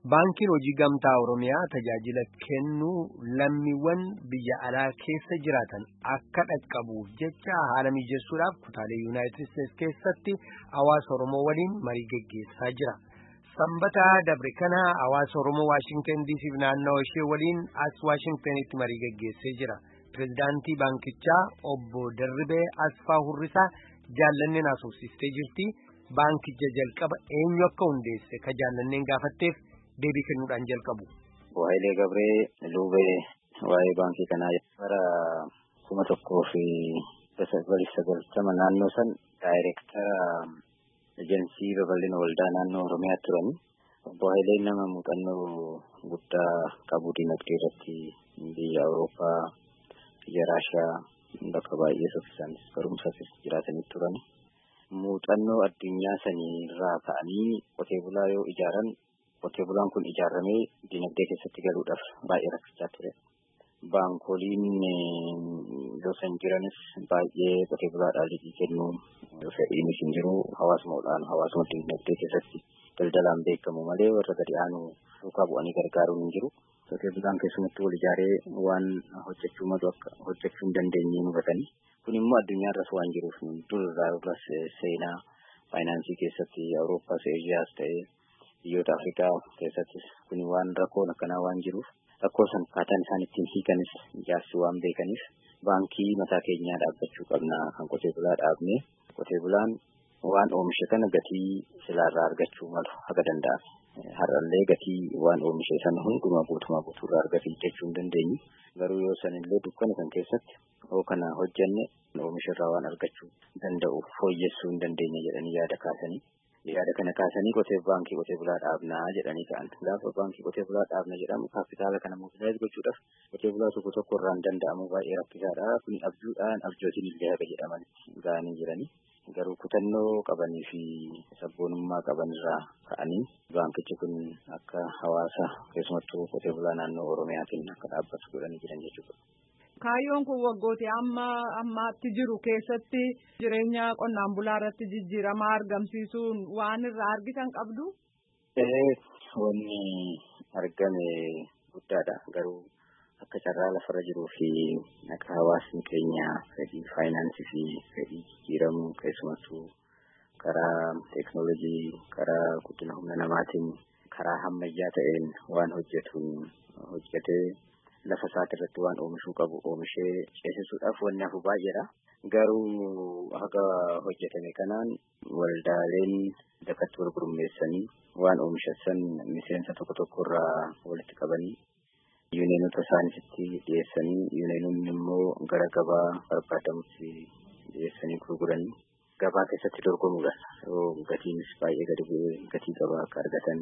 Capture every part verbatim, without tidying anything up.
Baankiin hojii gamtaa Oromiyaa tajaajila kennuu lammiiwwan biyya alaa keessa jiraatan akka dhaqqabuuf jecha haala mijeessuudhaaf kutaalee Yuunaayitid Isteets keessatti hawaasa Oromoo waliin marii gaggeessaa jira. Sanbata dabre kana hawaasa Oromoo Waashingtan D C fi naannawaa ishee waliin as Waashingtanitti marii gaggeessee jira. Pireezidaantii baankichaa obbo Darribee Asfaa Hurrisaa jaallanneen haasofsiistee jirti. Baankicha jalqaba eenyu akka hundeesse ka jaallanneen gaafatteef deebii kennuudhaan jalqabu. Waayilee Gabree Luubee waa'ee baankii kanaa bara kuma tokkoo fi sagaltama naannoo san daayireektara ejensii babal'ina waldaa naannoo Oromiyaa turani. Obbo Waayilee nama muuxannoo guddaa qabu dinagdee irratti biyya Awurooppaa, biyya Raashiyaa bakka baay'ee soofisaanis barumsaanis jiraatanii turani. Muuxannoo addunyaa sanii irraa ka'anii qotee bulaa yoo ijaaran qotee bulaan kun ijaaramee dinagdee keessatti galuudhaaf baay'ee rakkachaa ture. Baankoliin yoo jiranis baay'ee qotee bulaadhaaf liqii kennuu fedhiinis hin jiru. Hawaasuma olaanoo hawaasuma dinagdee keessatti daldalaan beekamu malee warra gadi aanu duukaa bu'anii gargaaruun hin jiru. Qotee bulaan keessumatti wal ijaaree waan hojjechuu malu akka hojjechuu hin dandeenye hubatanii. Kun immoo addunyaarras waan jiruuf durarraa duras seenaa faayinaansii keessatti Awurooppaa fi Eeshiyaas ta'ee biyyoota Afrikaa keessattis kun waan rakkoon akkanaa waan jiruuf rakkoo san akkaataan isaan ittiin hiikanis ijaarsi waan beekaniif baankii mataa keenyaa dhaabbachuu qabna kan qotee bulaa dhaabne qotee bulaan waan oomishe kana gatii silaarraa argachuu malu haga danda'ame. Har'allee gatii waan oomishe sana hundumaa guutumaa guutuurraa argachuu jechuu hin dandeenyu. Garuu yoo sanillee dukkana kan keessatti oo kana hojjenne oomisharraa waan argachuu danda'u fooyyessuu hin dandeenye jedhanii yaada kaasanii. Yaada kana kaasanii qotee baankii qotee bulaa dhaabnaa jedhanii ka'an. Gaafa baankii qotee bulaa dhaabna jedhamu kaapitaala kana mobilaayiz gochuudhaaf qotee bulaa tokko tokko irraan danda'amu baay'ee rakkisaadha. Kuni abjuudhaan abjootiin illee haga jedhamanitti ga'anii jiranii. Garuu kutannoo qabanii fi sabboonummaa qaban irraa ka'anii baankichi kun akka hawaasa keessumattuu qotee bulaa naannoo Oromiyaatiin akka dhaabbatu godhanii jiran jechuudha. Kaayyoon kun waggooti amma ammaatti jiru keessatti jireenya qonnaan bulaa irratti jijjiirama argamsiisuun waan irraa argitan qabdu? Ee wanni argame guddaadha. Garuu akka carraa lafarra jiruu fi akka hawaasni keenya fedhii faayinaansii fi fedhii jijjiiramuu keessumattuu karaa teeknooloojii, karaa guddina humna namaatiin, karaa ammayyaa ta'een waan hojjetuun hojjetee lafa isaati irratti waan oomishuu qabu oomishee ceesisuudhaaf wanni hafu baay'eedha. Garuu haga hojjetame kanaan waldaaleen dakatti wal gurmeessanii waan oomishan miseensa tokko tokko irraa walitti qabanii yuuneenota isaaniitti dhiyeessanii yuuneenoonni immoo gara gabaa barbaadamutti dhiyeessanii gurguranii gabaa keessatti dorgomuudhaan yoo gatiinis baay'ee gadi bu'ee gatii gabaa akka argatan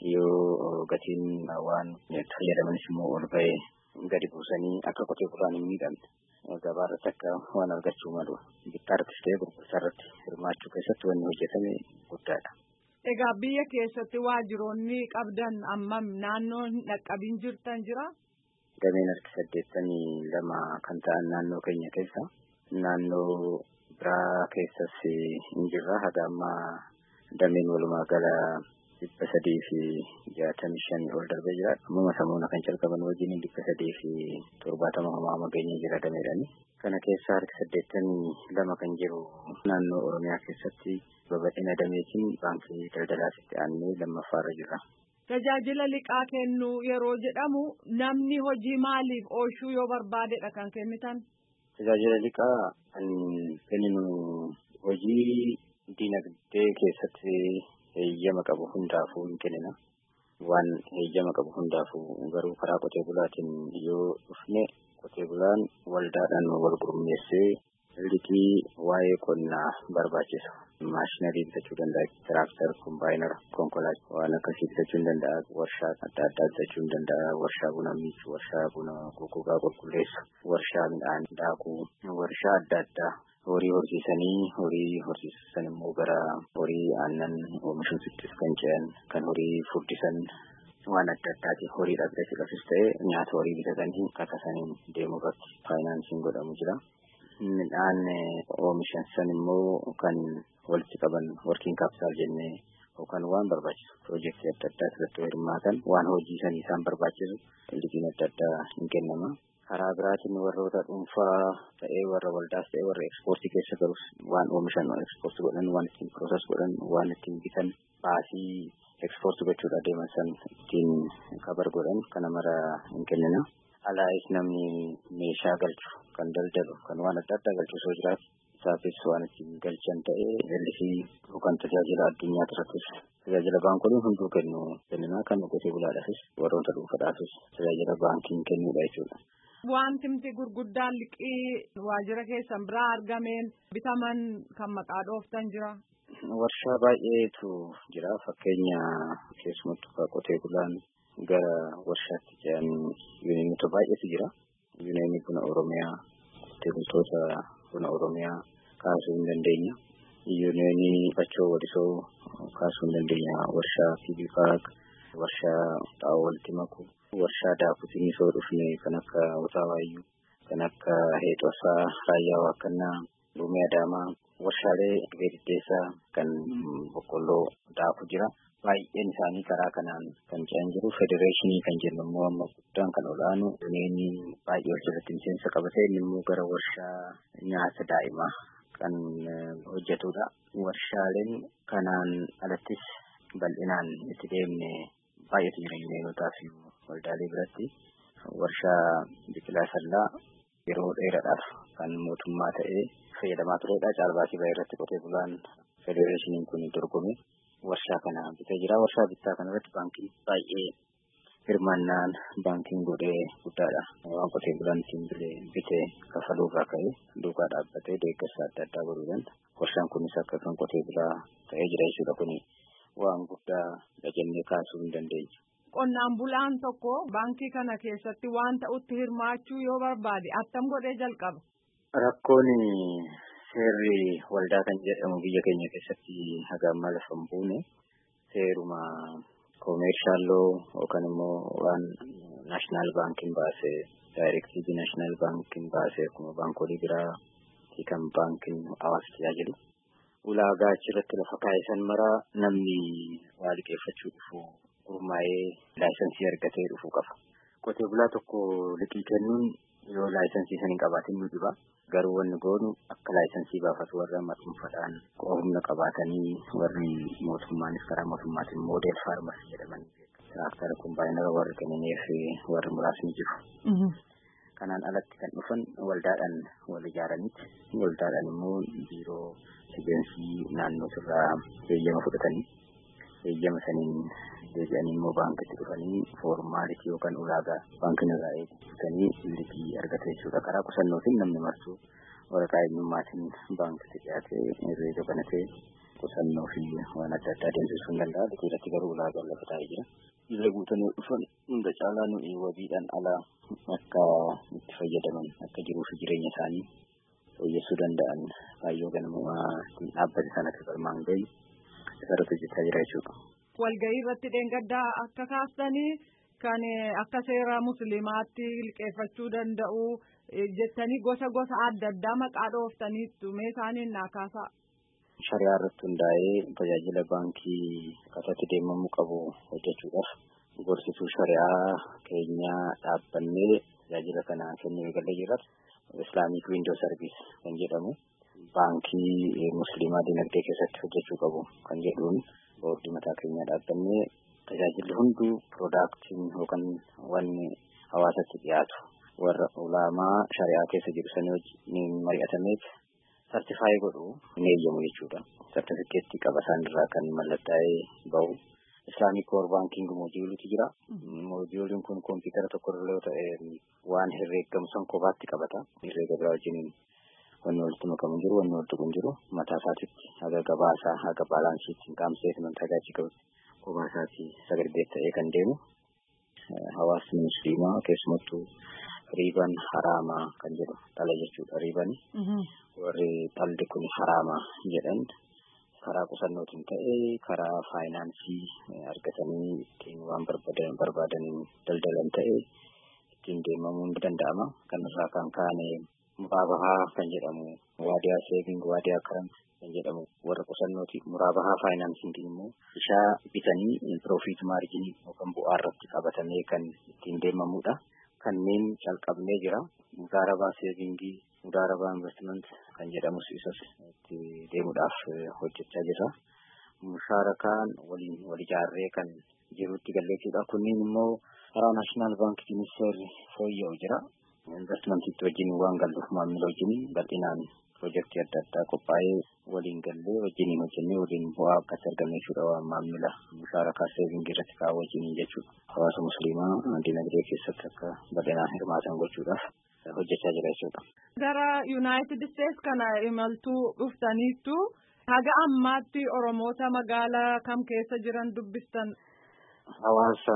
yoo gatiin waan fayyadamanis immoo ol ba'ee gadi buusanii akka qotee bulaan hin miidhamne gabaa irratti akka waan argachuu malu bittaa irrattis ta'ee gurgurtaa irratti hirmaachuu keessatti wanni hojjetame guddaadha. Egaa biyya keessatti waajiroonni qabdan ammam naannoo hin dhaqqabin jirtan jira? Dameen harki saddeettamii lama kan ta'an naannoo keenya keessa naannoo biraa keessas hin jirra. Haga ammaa dameen walumaa gala dhibba sadii fi jaatamii shanii ol darbee jira. Ammuma samuuna kan calqaban wajjin dhibba sadii fi torbaatama homaa mageenyee jira dameedhani. Kana keessa harki saddeettamii lama kan jiru naannoo Oromiyaa keessatti babal'ina dameetiin baankii daldalaatti aannee lammaffaarra jira. Tajaajila liqaa kennuu yeroo jedhamu namni hojii maaliif oolchuu yoo barbaadedha kan kennitan? Tajaajila liqaa kan kenninu hojii dinagdee keessatti heeyyama qabu hundaafuu hin kennina. Waan heeyyama qabu hundaafuu garuu karaa qotee bulaatiin yoo dhufne qotee bulaan waldaadhaan wal gurmeessee liqii waa'ee qonnaa barbaachisu. Maashinarii bitachuu danda'a, tiraaktar, kombaayinara, konkolaataa waan akkasii bitachuu danda'a, warshaa adda addaa bitachuu danda'a, warshaa buna miicuu, warshaa buna goggogaa qulqulleessu, warshaa midhaan daakuu, warshaa adda addaa horii horsiisanii horii horsiisan immoo gara horii aannan oomishuuttis kan ce'an kan horii furdisan waan adda addaati horii dhaggeessuudhaafis ta'ee nyaata horii bitatanii kakasaniin deemuu irratti faayinaansiin godhamu jira. Midhaan oomishan san immoo kan walitti qaban working capital jennee yookaan waan barbaachisu piroojeektii adda addaa irratti hirmaatan waan hojii isaanii isaan barbaachisu liqiin adda addaa hin kennama. Karaa biraatiin warroota dhuunfaa ta'ee warra waldaas ta'ee warra ekspoortii keessa galus waan oomishan ekspoortii godhan waan ittiin piroosas godhan waan ittiin bitan baasii ekspoortii gochuudha deeman san ittiin kabar godhan kana mara hin kennina. Alaayis namni meeshaa galchu kan daldalu kan waan adda addaa galchu soo jiraatu isaafis waan ittiin galchan ta'ee ellisii yookaan tajaajila addunyaa irrattis tajaajila baankoliin hunduu kennu kennina kan qotee bulaadhaafis warroota dhuunfaadhaafis tajaajila baankiin kennuudha jechuudha. Wanti gurguddaan liqii waajjira keessan biraa argameen bitaman kan maqaa dhooftan jira. Warshaa baay'eetu jira fakkeenya keessumattuu qotee bulaan gara warshaatti jedhan yuuniyoota baay'eetu jira. Yuuniyoonni buna Oromiyaa qotee bultoota buna Oromiyaa kaasuu hin dandeenya. Yuuniyoonni Bachoo Wadisoo kaasuu hin dandeenya. Warshaa Fiibifaak, warshaa xaa'oo walitti maku, warshaa daakutiin soo dhufne kan akka Utawaayyuu, kan akka Heexoosaa, Raayyaa Waaqannaa, Luumii Adaamaa, warshaalee Beediddeessaa kan boqqolloo daaku jira. Baay'een isaanii karaa kanaan kan ce'an jiru. Federeeshinii kan jennu immoo amma guddaan kan olaanu yuuniyoonni baay'ee wal jalatti miseensa qabatee inni immoo gara warshaa nyaata daa'imaa kan hojjetudha. Warshaaleen kanaan alattis bal'inaan itti deemne baay'eetu jira yuuniyootaa fi waldaalee biratti. Warshaa biqilaa sallaa yeroo dheeraadhaaf kan mootummaa ta'ee fayyadamaa turedha. Caalbaasii baay'ee irratti qotee bulaan federeeshiniin kun dorgome warshaa kana bitee jira. Warshaa bittaa kana irratti baankiin baay'ee hirmaannaan baankiin godhee guddaadha. Waan qotee bulaan ittiin bitee kafaluurraa ka'ee duukaa dhaabbatee deeggarsa adda addaa godhuudhaan warshaan kunis akka kan qotee bulaa ta'ee jira jechuudha. Kuni waan guddaa dhagennee kaasuu hin dandeenya. Qonnaan bulaan tokko baankii kana keessatti waan ta'utti hirmaachuu yoo barbaade attam godhee jalqaba? Rakkoon seerri waldaa kan jedhamu biyya keenya keessatti hagam lafa hin buune seeruma koomeershaaloo yookaan immoo waan naashinaal baankiin baasee daayirektiivii naashinaal baankiin baasee akkuma baankolii biraa kan baankiin hawaasa tajaajilu ulaagaa achirratti lafa kaa'esan maraa namni waa liqeeffachuu dhufu gurmaa'ee laayisensii argatee dhufuu qaba. Qotee bulaa tokko liqii kennuun yoo laayisensii san hin qabaatin nu dhiba. Garuu wanni goonu akka laayisensii baafatu warra dhuunfaadhaan humna qabaatanii warri mootummaanis karaa mootummaatiin moodeel faarmasii jedhaman tiraaktaara kombaayinara warri kennineef warri muraasni jiru. Kanaan alatti kan dhufan waldaadhaan wal ijaaraniiti. Waldaadhaan immoo biiroo ejeensii naannoo irraa eeyyama fudhatanii eeyyama saniin deebi'anii immoo baankitti dhufanii foormaalitii yookaan ulaagaa baankiin irraa eeggatanii liqii argatu jechuudha. Karaa qusannootiin namni martuu waraqaa eenyummaatiin baankitti dhiyaatee herreega banatee qusannoo fi waan adda addaa deemsisuu hin danda'a. Liqii irratti garuu ulaagaan lafa taa'ee jira. Illee guutanii dhufan hunda caalaa nuyi wabiidhaan alaa akka itti fayyadaman akka jiruu fi jireenya isaanii fooyyessuu danda'an kaayyoo ganamaa dhaabbate sanatti galmaan gahi irratti hojjechaa jira jechuudha. Walgahii irratti dheengaddaa akka kaastanii kan akka seera musliimaatti liqeeffachuu danda'u jettanii gosa gosa adda addaa maqaa dhooftaniittu mee isaaniin naa kaasaa. Shari'aa irratti hundaa'ee tajaajila baankii akkatti deemamuu qabu hojjechuudhaaf gorsituu shari'aa keenyaa dhaabbannee tajaajila kana kennuu eegalee jirra. Islaamic Window Service kan jedhamu baankii musliimaa dinagdee keessatti hojjechuu qabu kan jedhuun boordii mataa keenyaa dhaabbannee tajaajilli hunduu piroodaaktiin yookaan wanni hawaasatti dhiyaatu warra ulaamaa shari'aa keessa jiru sanii wajjin mari'atameef sartifaayii godhu ni eeyyamu jechuudha. Sartifikeettii qaba isaan irraa kan mallattaa'ee bahu. Islaamic Core Banking moojuuliitu jira. Moojuuliin kun kompiitara tokko irra yoo ta'e waan herreegamu san kophaatti qabata. Herreega biraa wajjin wanni walitti makamu jiru, wanni walitti kun jiru mataa isaatitti haga gabaasaa haga baalaansiitti qaamsee fi mantagaachi qabu kophaa isaatti sagarbeet ta'ee kan deemu. Hawaasni musliimaa keessumattuu riiban haraamaa kan jedhu dhala jechuudha riibani. Warri dhalli kun haraamaa jedhan karaa qusannootiin ta'ee karaa faayinaansii argatanii ittiin waan barbaadan barbaadaniin daldalan ta'ee ittiin deemamuun danda'ama. Kan irraa kan kaane muraabahaa kan jedhamu waadiyaa seeving waadiyaa karanti kan jedhamu warra qusannooti muraabahaa faayinaansiingii immoo ishaa bitanii piroofiit maarjinii yookaan bu'aa irratti qabatamee kan ittiin deemamudha. Kanneen calqabnee jira. Mudaarabaa seevingii, mudaarabaa investiment kan jedhamus isas itti deemuudhaaf hojjechaa jirra. Mushaarakaan waliin wal ijaarree kan jirutti galleessuudha. Kunniin immoo karaa naashinaal baankii ministeerri fooyya'u jira. Investimentii wajjin waan galluuf maamila wajjin bal'inaan piroojeektii adda addaa qophaa'ee waliin gallee wajjin hojjennee waliin bu'aa akkas argamneessuudha waan maamila mushaarakaa seevingii irratti kaa'u wajjin jechuudha. Hawaasa musliimaa dinagdee keessatti akka bal'inaan hirmaatan gochuudhaaf hojjechaa jira jechuudha. Gara Yuunaayitid Isteetsi kana imaltuu dhuftaniittu haga ammaatti Oromoota magaalaa kam keessa jiran dubbistan? Hawaasa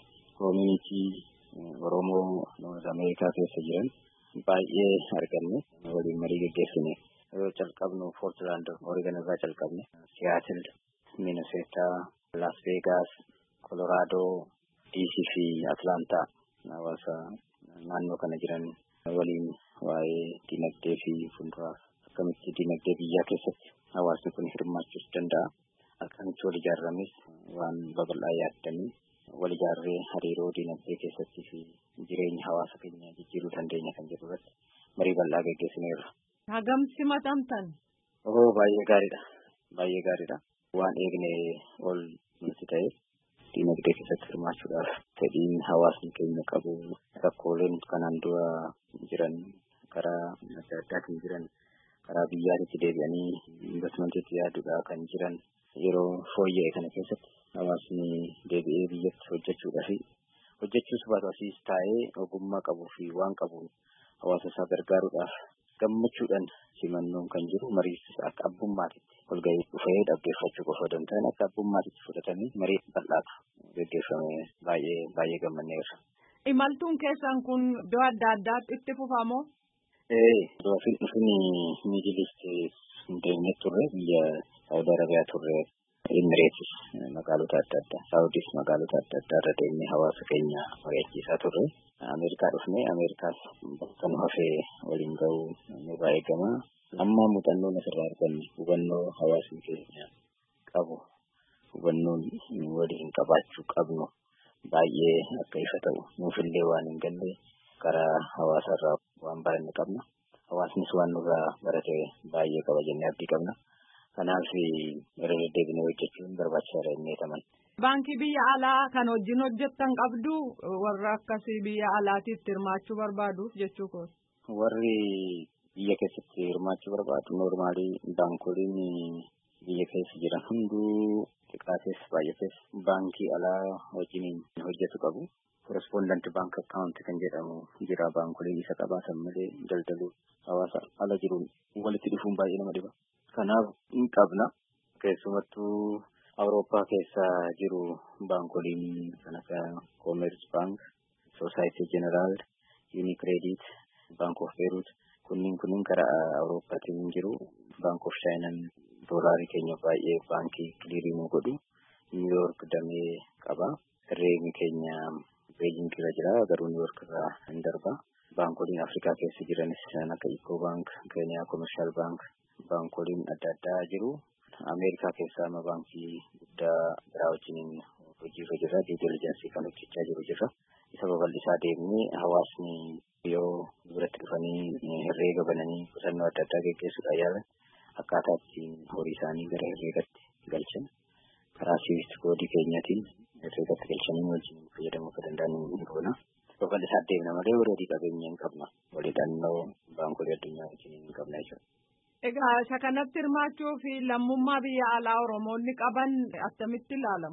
koomunitii Oromoo Noorz Ameerikaa keessa jiran baay'ee arganne waliin marii geggeessine. Yoo calqabnu Portland, Oregon irraa calqabne, Seattle, Minnesota, Las Vegas, Colorado, D C fi Atlanta hawaasa naannoo kana jiran waliin waa'ee dinagdee fi fuulduraaf akkamitti dinagdee biyyaa keessatti hawaasni kun hirmaachuu danda'a. Akkamitti wal ijaarames waan babal'aa yaaddanii wal ijaarree hariiroo dinagdee keessatti fi jireenya hawaasa keenya jijjiiruu dandeenya kan jedhu irratti marii bal'aa geggeessineerra. Hagam simatamtan? Oo baay'ee gaariidha. Baay'ee gaariidha. Waan eegne ol nuti ta'e dinagdee keessatti hirmaachuudhaaf fedhiin hawaasni keenya qabu rakkooleen kanaan dura jiran karaa adda addaatiin jiran karaa biyyaatti deebi'anii investimentii yaaduudhaa kan jiran yeroo fooyya'e kana keessatti hawaasni deebi'ee biyyatti hojjechuudhaa fi hojjechuus baatasiis taa'ee ogummaa qabuu fi waan qabu hawaasa isaa gargaaruudhaaf gammachuudhaan simannoon kan jiru mariis akka abbummaatitti ol ga'ee dhufee dhaggeeffachuu qofa osoo hin taane akka abbummaatitti fudhatanii marii bal'aatu gaggeeffame baay'ee baay'ee gammanneerra. Imaltuun keessan kun iddoo adda addaatti itti fufamoo? Ee, doofiin dhufni miidilistii deemnee turre biyya Saawudi Arabiyaa turre, Imireetis magaalota adda addaa, Saawudis magaalota adda addaa irra deemnee hawaasa keenya mari'achiisaa turre. Ameerikaa dhufnee Ameerikaas bakka nu hafee waliin ga'uu nurraa eegama. Amma muuxannoo asirraa arganne hubannoo hawaasni keenya qabu hubannoon waliin qabaachuu qabnu baay'ee akka ifa ta'u nuufillee waan hin galle karaa hawaasarraa waan baranne qabna. Hawaasnis waan nurraa barate baay'ee qaba jennee abdii qabna. Kanaaf irra deddeebinee hojjechuun barbaachisaadha jennee taman. Baankii biyya alaa kan wajjin hojjettan qabdu warra akkasii biyya alaatiitti hirmaachuu barbaaduuf jechuu kooti. Warri biyya keessatti hirmaachuu barbaadu noormaalii baankoliin biyya keessa jiran hunduu xiqqaates baay'ates baankii alaa wajjin hojjetu qabu. Korrespondanti bank account kan jedhamu jira baankoliin isa qabaatan malee daldaluu hawaasa ala jiruun walitti dhufuun baay'ee nama dhiba. Kanaaf hin qabna keessumattuu Awurooppaa keessa jiru baankoliin kan akka Commerce Bank, Society General, Unicredit, Bank of Beirut kunniin kunniin karaa Awurooppaatiin jiru. Bank of China doolaarii keenya baay'ee baankii kiliirii nu godhu. New York damee qaba. Herreegni keenya Beijing irra jira garuu New York irraa hin darba. Baankoliin Afrikaa keessa jiranis kan akka Eco Bank, Kenya Commercial Bank, baankoliin adda addaa jiru. Ameerikaa keessaa amma baankii guddaa biraa wajjin hojiirra jira. Due diligence kan hojjechaa jiru jira. Isa babal'isaa deemnee hawaasni yoo biratti dhufanii herreega bananii qusannoo adda addaa gaggeessuudha yaalan akkaataa ittiin horii isaanii gara herreegatti galchan karaa siwiist koodii keenyaatiin herreegatti galchanii wajjin fayyadamuu akka danda'an ni goona. Babal'isaa deemna malee walii qabeenya hin qabna. Waliidhannoo baankolii addunyaa wajjin hin qabna jechuudha. Egaa isa kanatti hirmaachuu fi lammummaa biyya alaa Oromoonni qaban akkamitti ilaalamu?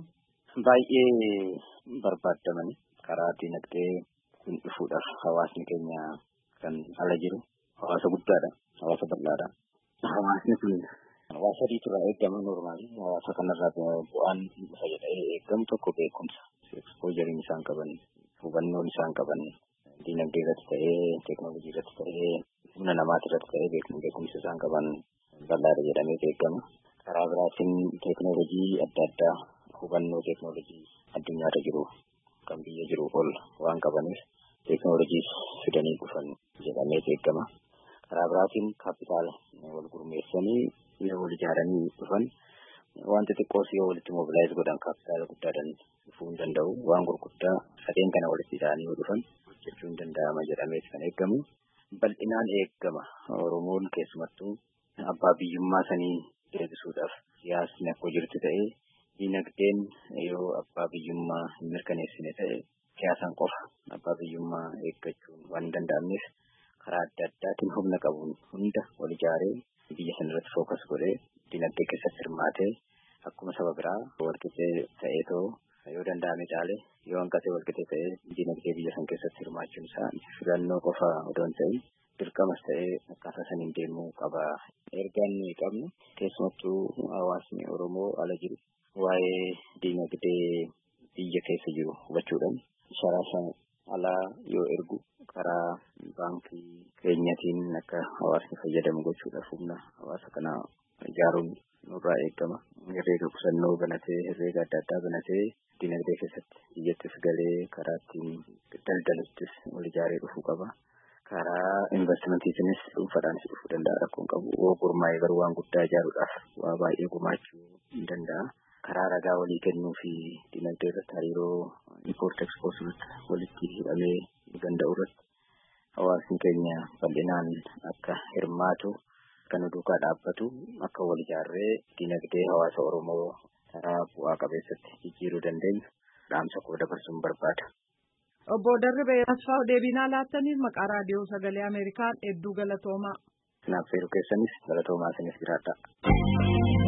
Baay'ee barbaadaman karaa dinagdee kun dhufuudhaaf hawaasni keenya kan ala jiru hawaasa guddaadha, hawaasa bal'aadha. Hawaasni kun hawaasa sadiiturraa eegama noormaalii hawaasa kanarraa bu'aan fayyadamee eegamu tokko beekumsa, ekspoojariin isaan qaban, hubannoon isaan qaban, dinagdee irratti ta'ee, teeknooloojii irratti ta'ee, humna namaati irratti ta'ee beekumsa isaan qaban bal'aadha jedhamee eegama. Karaa biraatiin teeknooloojii adda addaa hubannoo teeknooloojii addunyaarra jiru kan biyya jiru ol waan qabaniif teeknooloojii fidanii dhufan jedhamee eegama. Karaa biraatiin kaapitaala wal gurmeessanii yoo wal ijaaranii dhufan wanti xiqqoos yoo walitti mobilaayiz godhan kaapitaala guddaadhaan dhufuu hin danda'u. Waan gurguddaa sadeen kana walitti hidhanii yoo dhufan hojjechuu hin danda'ama jedhamee kan eeggamu. Bal'inaan eeggama. Oromoon keessumattuu abbaa biyyummaa sanii deebisuudhaaf siyaasni akka jirtu ta'ee dinagdeen yoo abbaa biyyummaa hin mirkaneessine ta'e siyaasan qofa abbaa biyyummaa eeggachuun waan danda'amneef karaa adda addaatiin humna qabuun hunda wal ijaaree biyya sanarratti fookas godhee dinagdee keessatti hirmaatee akkuma saba biraa walqixxee ta'eetoo yoo danda'ame caalee yoo hanqatee walqixxee ta'ee dinagdee biyya san keessatti hirmaachuun isaa filannoo qofa odoo hin ta'in dirqamas ta'ee akkaataa saniin deemuu qaba. Ergaan nuyi qabnu keessumattuu hawaasni Oromoo ala jiru waa'ee dinagdee biyya keessa jiru hubachuudhaan sharaasha alaa yoo ergu karaa baankii keenyatiin akka hawaasni fayyadamu gochuudhaaf humna hawaasa kana ijaaruun nurraa eegama. Herreega qusannoo banatee herreega adda addaa banatee dinagdee keessatti biyyattis galee karaa ittiin daldaluttis wal ijaaree dhufuu qaba. Karaa investimentiitiinis dhuunfaadhaanis dhufuu danda'a rakkoon qabu. Yoo gurmaa'ee garuu waan guddaa ijaaruudhaaf waa baay'ee gumaachuu hin danda'a. Karaa ragaa walii kennuu fi dinagdee irratti hariiroo import export irratti walitti hidhamee danda'u irratti hawaasni keenya bal'inaan akka hirmaatu kan duukaa dhaabbatu akka wal ijaarree dinagdee hawaasa Oromoo karaa bu'aa qabeessatti jijjiiruu dandeenyu dhaamsa koo dabarsuun barbaada. Obbo Darribee Asfaaw deebinaa laattaniif maqaa raadiyoo sagalee Ameerikaan hedduu galatoomaa. Kanaaf fayyadu keessanis galatoomaa isinis jiraadha.